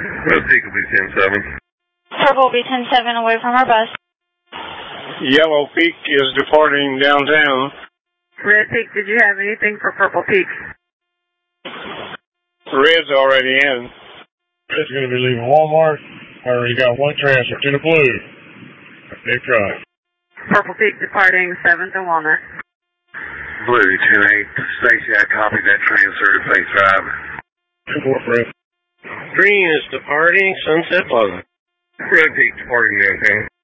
Red Peak will be 10-7. Purple will be 10-7 away from our bus. Yellow Peak is departing downtown. Red Peak, did you have anything for Purple Peak? Red's already in. Red's going to be leaving Walmart. Already got one transfer to the blue. Big truck. Purple Peak departing 7th and Walnut. Blue 10-8. Stacy, I copied that transfer to Phase 5. Report, Fred. Green is departing Sunset Plaza. Red Peak departing downtown.